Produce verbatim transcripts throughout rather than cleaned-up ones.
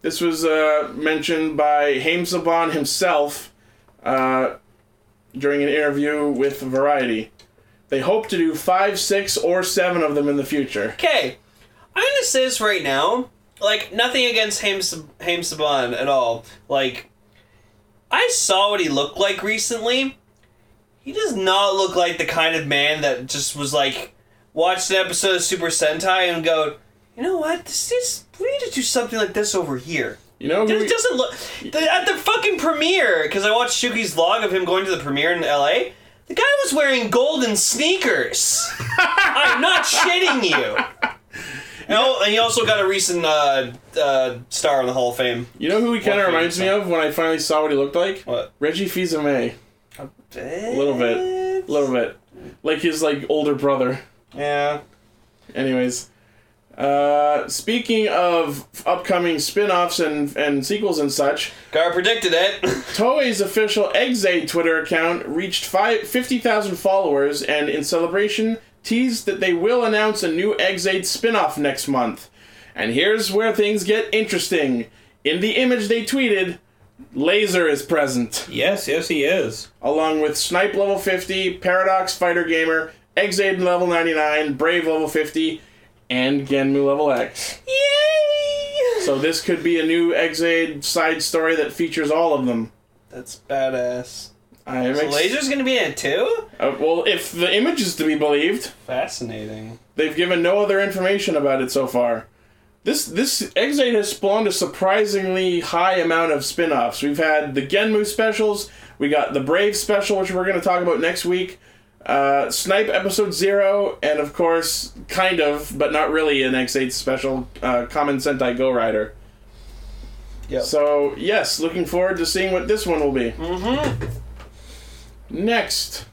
This was uh, mentioned by Haim Saban himself uh, during an interview with Variety. They hope to do five, six, or seven of them in the future. Okay, I'm gonna say this right now. Like, nothing against Haim, Haim Saban at all. Like, I saw what he looked like recently. He does not look like the kind of man that just was like, watched an episode of Super Sentai and go, you know what, this is, we need to do something like this over here. You know who It doesn't look... The, at the fucking premiere, because I watched Shuki's vlog of him going to the premiere in L A, the guy was wearing golden sneakers. I'm not shitting you. No, and he also got a recent uh, uh, star in the Hall of Fame. You know who he kind of What reminds me of when I finally saw what he looked like? What? Reggie Fils-Aimé. A A little bit. A little bit. Like his, like, older brother. Yeah. Anyways. Uh, speaking of upcoming spin-offs and, and sequels and such... Gar predicted it. Toei's official Exade Twitter account reached five, fifty thousand followers and, in celebration, teased that they will announce a new Exade spin-off next month. And here's where things get interesting. In the image they tweeted, Laser is present. Yes, yes, he is. Along with Snipe level fifty, Paradox Fighter Gamer, Exade level ninety-nine, Brave level fifty, and Genmu level X. Yay! So this could be a new Exade side story that features all of them. That's badass. I am So ex- Laser's gonna be in it too? Uh, well, if the image is to be believed, Fascinating. they've given no other information about it so far. This this Exade has spawned a surprisingly high amount of spin-offs. We've had the Genmu specials, we got the Brave special, which we're going to talk about next week, uh, Snipe Episode Zero, and of course, kind of, but not really an Exade special, uh, Common Sentai Go Rider. Yep. So, yes, looking forward to seeing what this one will be. Mm-hmm. Next.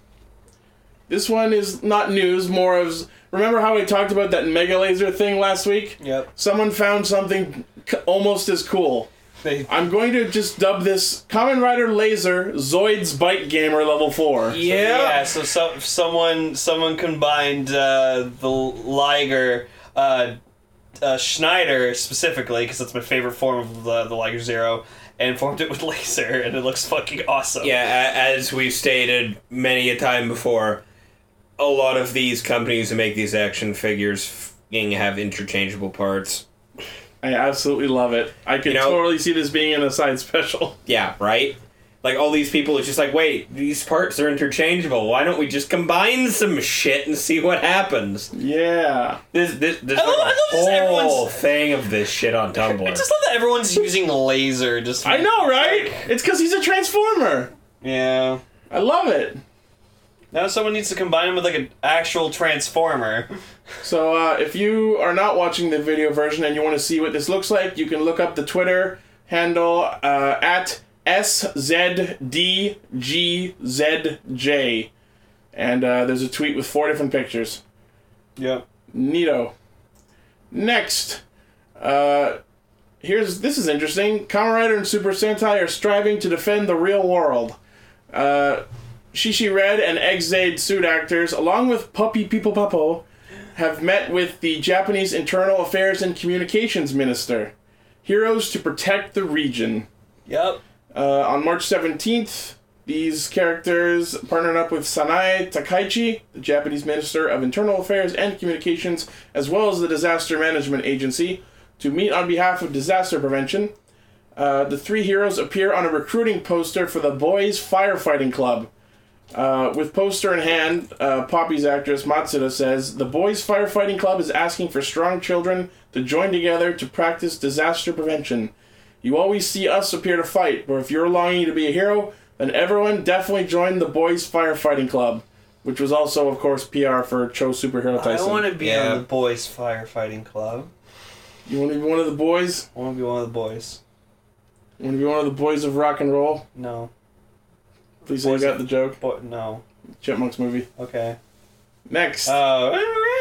This one is not news, more of... Remember how we talked about that Mega Laser thing last week? Yep. Someone found something c- almost as cool. They... I'm going to just dub this Kamen Rider Laser Zoid's Bite Gamer level four. Yeah, so, so someone someone combined uh, the Liger, uh, uh, Schneider specifically, because that's my favorite form of the, the Liger Zero, and formed it with Laser, and it looks fucking awesome. Yeah, a- as we've stated many a time before, a lot of these companies that make these action figures f***ing have interchangeable parts. I absolutely love it. I could You know- totally see this being in a side special. Yeah, right? Like, all these people are just like, wait, these parts are interchangeable. Why don't we just combine some shit and see what happens? Yeah. This, this, there's I love- like I love a this, whole everyone's- thing of this shit on Tumblr. I just love that everyone's using Laser. Just I know, right? It's because he's a Transformer. Yeah. I love it. Now someone needs to combine him with like an actual Transformer. So, uh, if you are not watching the video version and you want to see what this looks like, you can look up the Twitter handle uh, at S Z D G Z J. And uh, there's a tweet with four different pictures. Yep. Neato. Next. Uh, here's this is interesting. Kamen Rider and Super Sentai are striving to defend the real world. Uh, Shishi Red and Exade suit actors, along with Puppy People Papo, have met with the Japanese Internal Affairs and Communications Minister. Heroes to protect the region. Yep. Uh, on March seventeenth, these characters partnered up with Sanae Takaichi, the Japanese Minister of Internal Affairs and Communications, as well as the Disaster Management Agency, to meet on behalf of disaster prevention. Uh, the three heroes appear on a recruiting poster for the Boys Firefighting Club. Uh, with poster in hand, uh, Poppy's actress Matsuda says, "The Boys Firefighting Club is asking for strong children to join together to practice disaster prevention. You always see us appear to fight, but if you're longing to be a hero, then everyone definitely join the Boys Firefighting Club," which was also, of course, P R for Cho Superhero Tyson. I want to be Yeah. on the boys' firefighting club. You want to be one of the boys? I want to be one of the boys. You want to be one of the boys of rock and roll? No. Please say you Boys got of- the joke. Boy, no. Chipmunks movie. Okay. Next. Oh.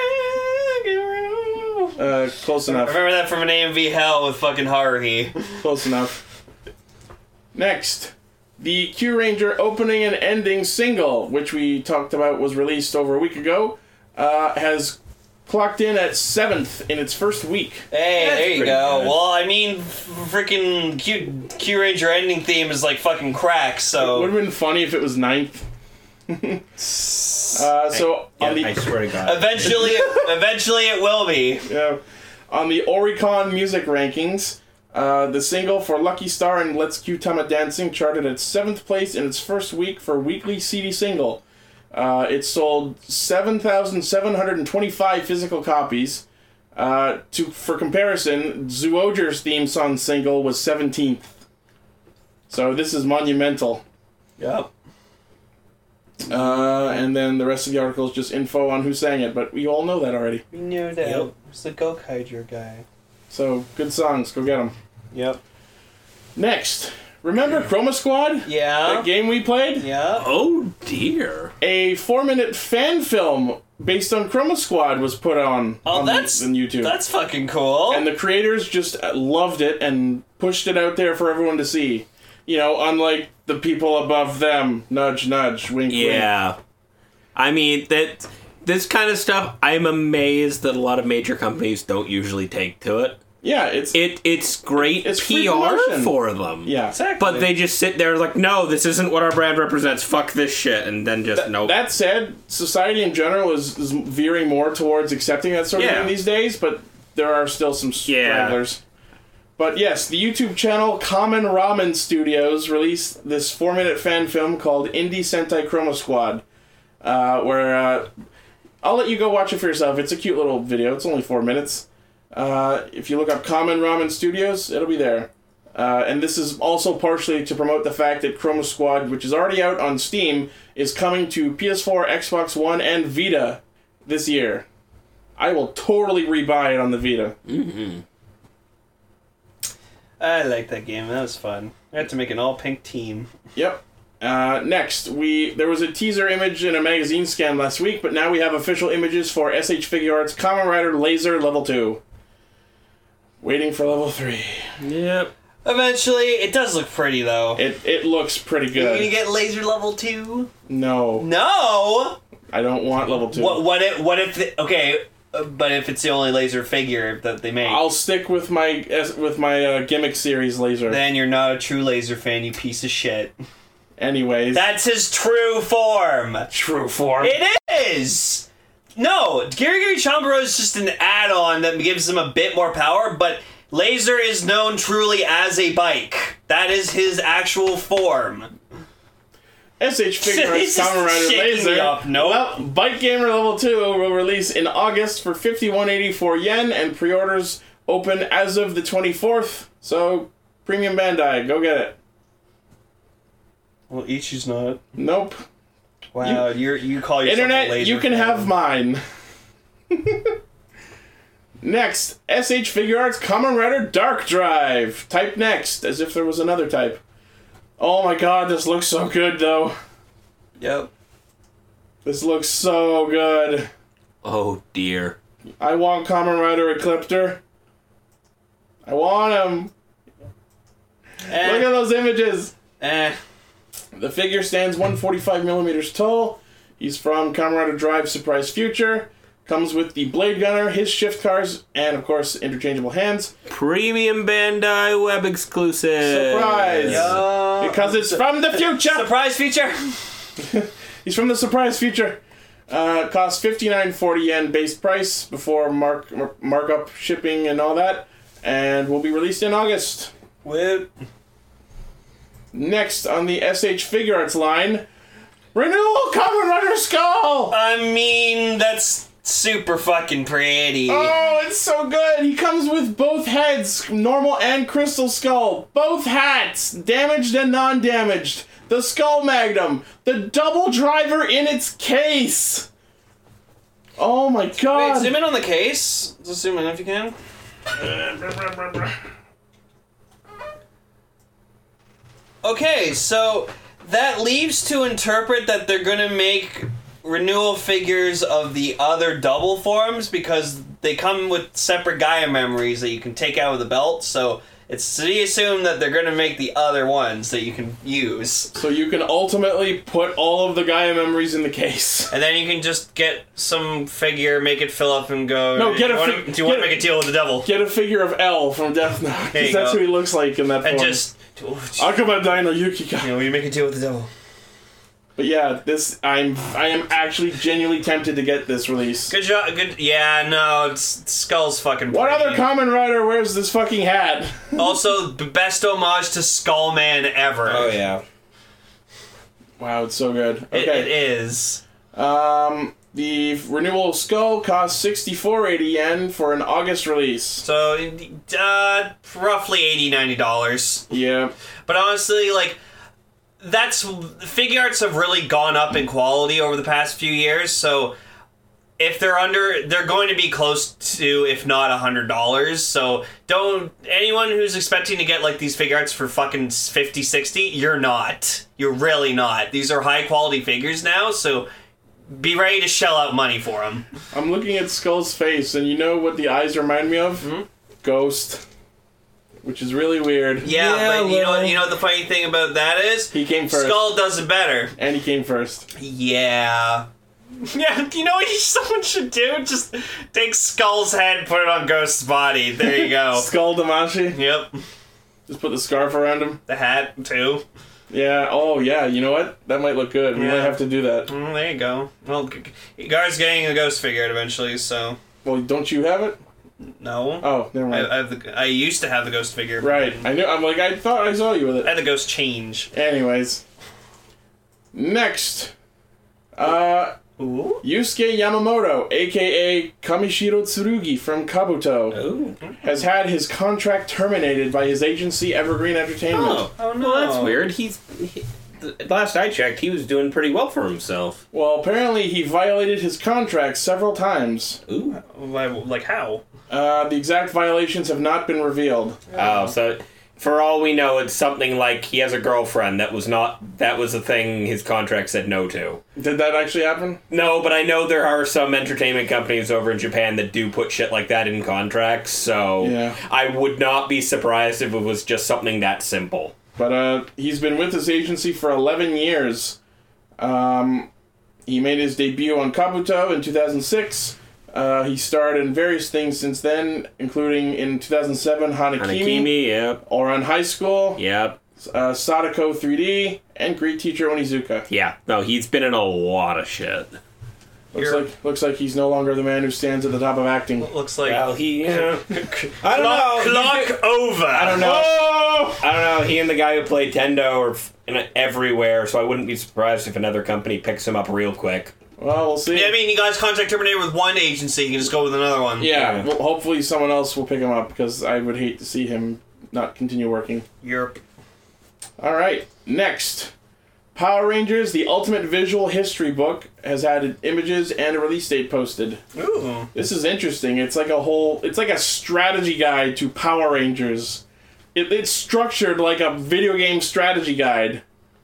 Uh, close enough. Remember that from an A M V Hell with fucking Haruhi. Close enough. Next. The Q Ranger opening and ending single, which we talked about was released over a week ago, uh, has clocked in at seventh in its first week. Hey, That's there you pretty go. good. Well, I mean, freaking Q, Q Ranger ending theme is like fucking crack, Would so... have been funny if it was ninth. uh, so Yeah, on the I swear to God. Eventually, eventually it will be. yeah, on the Oricon music rankings, uh, the single for Lucky Star and Let's Cue Tama Dancing charted at seventh place in its first week for weekly C D single. Uh, it sold seven thousand seven hundred twenty-five physical copies. Uh, to for comparison, Zooger's theme song single was seventeenth. So this is monumental. Yep. Uh, and then the rest of the article is just info on who sang it, but we all know that already. We knew that. Yep. It's the Gokaiger guy. So, good songs, go get them. Yep. Next, remember Chroma Squad? Yeah. That game we played? Yeah. Oh dear. A four-minute fan film based on Chroma Squad was put on Oh, on, that's on YouTube. That's fucking cool. And the creators just loved it and pushed it out there for everyone to see. You know, unlike the people above them. Nudge, nudge, wink, wink. Yeah. I mean, that this kind of stuff, I'm amazed that a lot of major companies don't usually take to it. Yeah, it's... It It's great It's free P R promotion. for them. yeah. Exactly. But they just sit there like, no, this isn't what our brand represents. Fuck this shit. And then just, nope. That said, society in general is, is veering more towards accepting that sort of Yeah. thing these days, but there are still some stragglers. But yes, the YouTube channel Common Ramen Studios released this four-minute fan film called Indie Sentai Chroma Squad, uh, where uh, I'll let you go watch it for yourself. It's a cute little video. It's only four minutes. Uh, if you look up Common Ramen Studios, it'll be there. Uh, and this is also partially to promote the fact that Chroma Squad, which is already out on Steam, is coming to P S four, Xbox One, and Vita this year. I will totally rebuy it on the Vita. Mm-hmm. I like that game. That was fun. I had to make an all pink team. Yep. Uh, next, we there was a teaser image in a magazine scan last week, but now we have official images for S H Figuarts Kamen Rider Laser Level two. Waiting for Level three. Yep. Eventually, it does look pretty though. It it looks pretty You're gonna good. get laser level two? No, No. I don't want Level two. What? What if? What if? The, okay, uh, but if it's the only laser figure that they make, I'll stick with my S- with my uh, gimmick series laser. then you're not a true laser fan. You piece of shit. Anyways, That's his true form. true form. It is. No, Gary Gary Chambaro is just an add-on that gives him a bit more power, but Laser is known truly as a bike. That is his actual form. S H Figuarts He's just Kamen Rider shaking me Laser. up. Nope. Well, Bike Gamer Level two will release in August for fifty-one eighty-four yen, and pre-orders open as of the twenty-fourth. So, Premium Bandai, go get it. Well, Ichi's not. Nope. Wow, you, are you call yourself a Internet, laser you can fan. have mine. Next, S H Figuarts Kamen Rider Dark Drive. Type next, as if there was another type. Oh my god, this looks so good, though. Yep. This looks so good. Oh dear. I want Kamen Rider Ecliptor. I want him. Eh, Look at those images. eh. The figure stands one hundred forty-five millimeters tall. He's from Kamen Rider Drive Surprise Future. Comes with the Blade Gunner, his shift cars, and of course, interchangeable hands. Premium Bandai web exclusive. Surprise! Yeah. Because it's from the future! Surprise feature! He's from the Surprise Future. Uh, costs fifty-nine forty yen base price before mark, mar- markup, shipping, and all that. And will be released in August. Whip. Next on the S H Figuarts line, Renewal Kamen Rider Skull! I mean, that's super fucking pretty. Oh, it's so good! He comes with both heads, normal and Crystal Skull. Both hats, damaged and non-damaged. The Skull Magnum. The double driver in its case. Oh my god. Wait, zoom in on the case. Just zoom in if you can. Okay, so that leaves to interpret that they're gonna make renewal figures of the other double forms because they come with separate Gaia memories that you can take out of the belt. So It's to assume that they're going to make the other ones that you can use. So you can ultimately put all of the Gaia memories in the case. And then you can just get some figure, make it fill up, and go. No, get a do you fi- want to, do you want to get- make a deal with the devil? Get a figure of L from Death Note, There because you that's go. who he looks like in that And form. just. Oh, Akuma Dino Yukika. you know, you make a deal with the devil. But yeah, this I'm I am actually genuinely tempted to get this release. Good job. Good. Yeah, no, it's, Skull's fucking. What pretty. other Kamen Rider wears this fucking hat? Also, the best homage to Skullman ever. Oh yeah. Wow, it's so good. It, Okay. it is. Um, the renewal Skull costs sixty-four eighty yen for an August release. So, uh, roughly eighty dollars, ninety dollars. Yeah. But honestly, like, that's figure arts have really gone up in quality over the past few years. So if they're under, they're going to be close to, if not a hundred dollars. So don't anyone who's expecting to get like these figure arts for fucking fifty, sixty, you're not. You're really not. These are high quality figures now. So be ready to shell out money for them. I'm looking at Skull's face, and you know what the eyes remind me of? Hmm? Ghost. Which is really weird. Yeah, Yeah, but you know, well- you know what the funny thing about that is? He came first. Skull does it better. And he came first. Yeah. Yeah, you know what someone should do? Just take Skull's head, put it on Ghost's body. There you go. Skull Damashi. Yep. Just put the scarf around him. The hat, too. Yeah. Oh, yeah. You know what? That might look good. We Yeah. might have to do that. Mm, there you go. Well, Gar's getting a Ghost figure eventually, so... Well, don't you have it? No. Oh, never I, mind. I, have the, I used to have the Ghost figure. Right. I knew. I'm like, I thought I saw you with I it. had the Ghost change. Anyways. Next. Uh, Ooh. Yusuke Yamamoto, aka Kamishiro Tsurugi from Kabuto, Ooh. has had his contract terminated by his agency Evergreen Entertainment. Oh. Oh, no. Well, that's weird. He's. He, the last I checked, he was doing pretty well for himself. Well, apparently he violated his contract several times. Ooh. Like, how? Uh, the exact violations have not been revealed. Oh, so for all we know, it's something like he has a girlfriend that was not. That was a thing his contract said no to. Did that actually happen? No, but I know there are some entertainment companies over in Japan that do put shit like that in contracts, so Yeah. I would not be surprised if it was just something that simple. But uh, he's been with this agency for eleven years. Um, he made his debut on Kabuto in two thousand six. Uh, he starred in various things since then, including in two thousand seven Hanakimi, Hanakimi, yep, or on High School, yep, uh, Sadako three D, and Greek Teacher Onizuka. yeah. No, he's been in a lot of shit. Looks You're- like looks like he's no longer the man who stands at the top of acting. Looks like... Well, he, you know, I don't know. Clock He's- over. I don't know. Oh! I don't know. He and the guy who played Tendo are f- in everywhere, so I wouldn't be surprised if another company picks him up real quick. Well, we'll see. Yeah, I mean, you guys contract terminated with one agency, you can just go with another one. Yeah, Yeah. well, hopefully someone else will pick him up, because I would hate to see him not continue working. Europe. Alright, next. Power Rangers, the Ultimate Visual History Book, has had images and a release date posted. Ooh. This is interesting. It's like a whole... It's like a strategy guide to Power Rangers. It, it's structured like a video game strategy guide.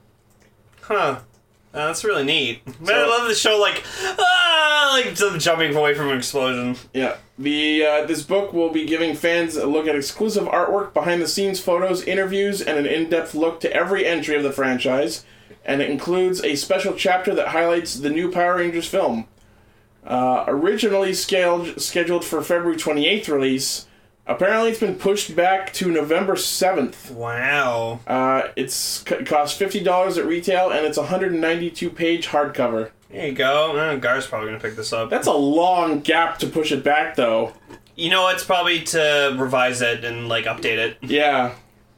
Huh. Uh, that's really neat. Man, So- I love the show, like, ah, like them jumping away from an explosion. Yeah. The uh, this book will be giving fans a look at exclusive artwork, behind-the-scenes photos, interviews, and an in-depth look to every entry of the franchise. And it includes a special chapter that highlights the new Power Rangers film. Uh, originally scaled, scheduled for February twenty-eighth release, apparently it's been pushed back to November seventh. Wow. Uh, it's it costs fifty dollars at retail, and it's a one hundred ninety-two page hardcover. There you go. Uh, Gar's probably gonna pick this up. That's a long gap to push it back, though. You know, it's probably to revise it and, like, update it. Yeah.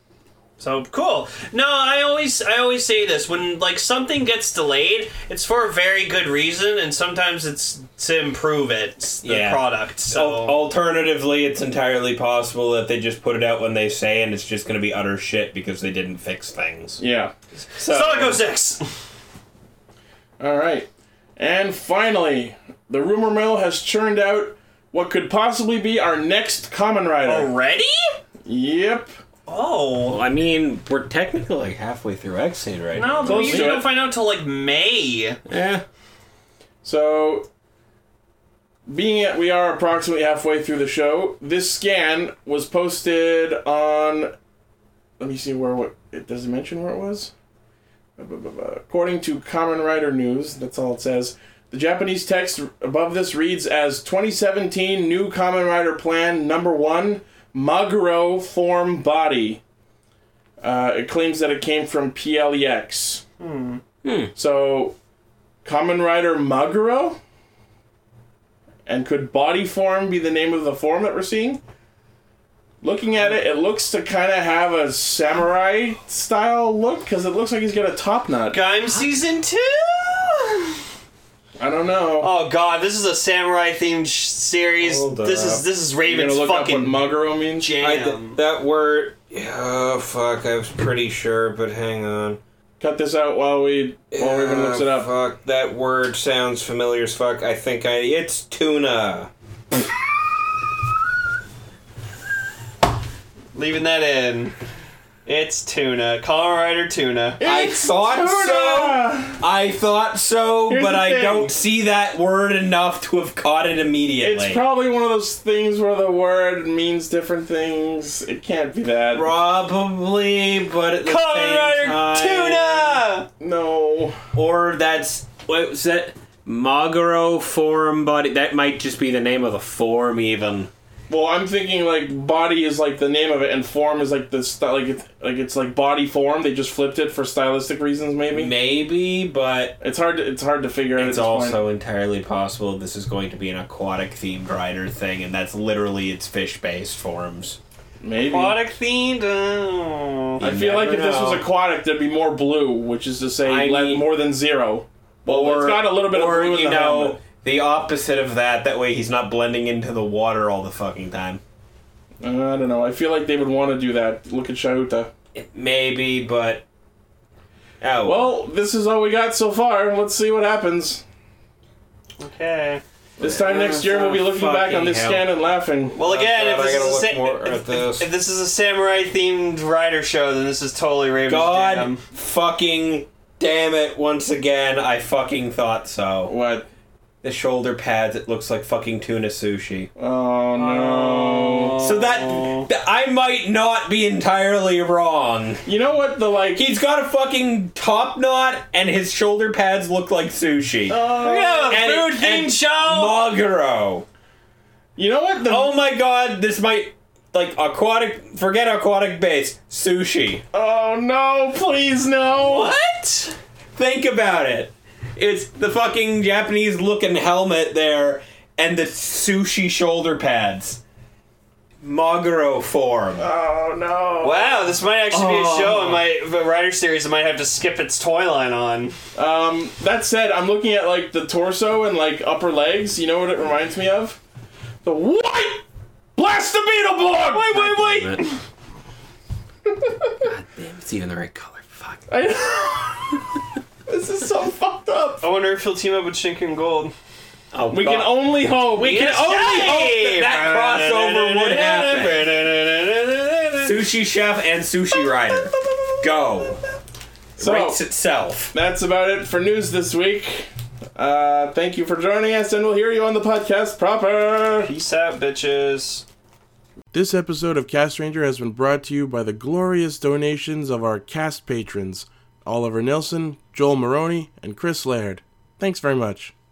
So cool. No, I always I always say this, when like something gets delayed, it's for a very good reason, and sometimes it's to improve it, the Yeah. product. So Al- alternatively, it's entirely possible that they just put it out when they say, and it's just going to be utter shit because they didn't fix things. Yeah. So, Sonic oh six. All right. And finally, the rumor mill has churned out what could possibly be our next Kamen Rider. Already? Yep. Oh. Well, I mean, we're technically like halfway through X-Aid right No, now. but we Close usually to don't it. find out until like May. Eh. So, being that we are approximately halfway through the show, this scan was posted on let me see where what it does it mention where it was. According to Kamen Rider News, that's all it says. The Japanese text above this reads as twenty seventeen New Kamen Rider Plan Number One, Maguro Form Body. Uh, it claims that it came from P L E X. Hmm. Hmm. So, Kamen Rider Maguro? And could body form be the name of the form that we're seeing? Looking at it, it looks to kind of have a samurai style look, because it looks like he's got a top knot. Gaim Season two! I don't know. Oh god, this is a samurai themed sh- series. Hold This up. is this is You're Raven's gonna look fucking up what Maguro means? jam. I th- that word. Oh fuck! I was pretty sure, but hang on. Cut this out while we while Raven looks it Ah, up. Fuck, that word sounds familiar as fuck. I think I. It's tuna. Leaving that in. It's tuna. Kamen Rider tuna. I It's thought tuna! so. I thought so, Here's but the I thing. don't see that word enough to have caught it immediately. It's probably one of those things where the word means different things. It can't be that. Probably, but at the Kamen same Rider time, tuna! No. Or that's what was that? Maguro form body. That might just be the name of the form, even. Well, I'm thinking like body is like the name of it, and form is like the st- like it's like it's like body form. They just flipped it for stylistic reasons, maybe. Maybe, but It's hard. To, it's hard to figure out. it's at this also point. entirely possible this is going to be an aquatic themed rider thing, and that's literally its fish based forms. maybe. Aquatic themed? Oh. I You feel like never if this was know. aquatic, there'd be more blue, which is to say, I le- mean- more than zero. Well, or it's got a little bit of or, blue in you the know, helmet. the opposite of that. That way, he's not blending into the water all the fucking time. Uh, I don't know. I feel like they would want to do that. Look at Shahuta. Maybe, but oh Well, this is all we got so far. Let's see what happens. Okay. This time next year, we'll be looking back on this Fucking scan and laughing. Well, again, Oh, if God, I this, is gotta a look sa- more if, at this. if this is a samurai themed rider show, then this is totally Raven's God jam. fucking damn it! Once again, I fucking thought so. What? The shoulder pads. It looks like fucking tuna sushi. Oh no. So that, that I might not be entirely wrong. You know what? The like. He's got a fucking top knot, and his shoulder pads look like sushi. Oh. Yeah, And- food themed and show! Maguro. You know what? The, Oh my god, this might like aquatic. Forget aquatic base. Sushi. oh no! Please no. What? Think about it. It's the fucking Japanese looking helmet there, and the sushi shoulder pads. Maguro form. Oh no. Wow, this might actually be a Oh. show in my the rider series I might have to skip its toy line on. Um. That said, I'm looking at like the torso and like upper legs. You know what it reminds me of? The white blast the beetle block. Wait, wait, wait! God damn, it's even the right color. Fuck. I, this is so fucked up. I wonder if he'll team up with Shinken Gold. Oh, We can only hope. We can only hope that that crossover would happen. Sushi Chef and Sushi Rider. Go. So Writes itself. that's about it for news this week. Uh, thank you for joining us, and we'll hear you on the podcast proper. Peace out, bitches. This episode of Cast Ranger has been brought to you by the glorious donations of our cast patrons, Oliver Nilsson, Joel Maroney, and Chris Laird. Thanks very much.